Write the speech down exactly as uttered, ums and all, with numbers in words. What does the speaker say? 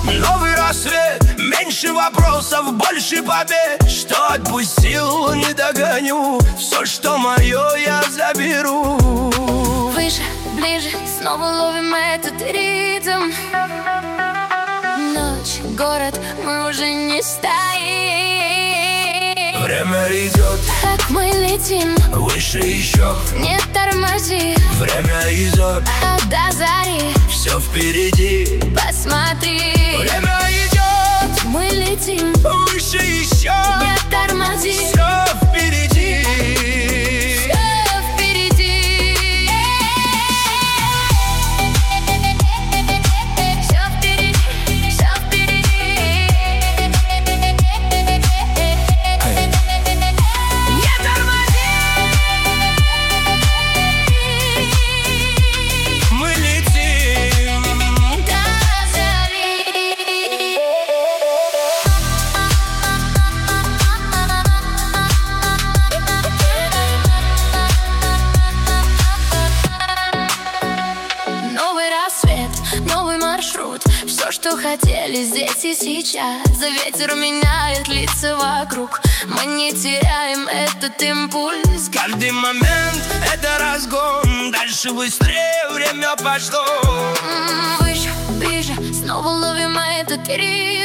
Новый рассвет, меньше вопросов, больше побед. Что отпустил, не догоню. Все, что мое, я заберу. Выше, ближе, снова ловим этот ритм. Ночь, город, мы уже не стоим. Время идет, как мы летим, выше еще. Не тормози, время идет, а до зари все впереди. Посмотри, время идет, мы летим, выше еще. Не тормози, все впереди. Все впереди. Все впереди, все впереди. Не тормози. Мы летим До зари. Новый рассвет, новый маршрут. Все, что хотели здесь и сейчас. За ветер меняет лица вокруг. Мы не теряем этот импульс. Каждый момент — это разгон. Дальше быстрее время пошло. М, Выше, ближе, снова ловим этот ритм.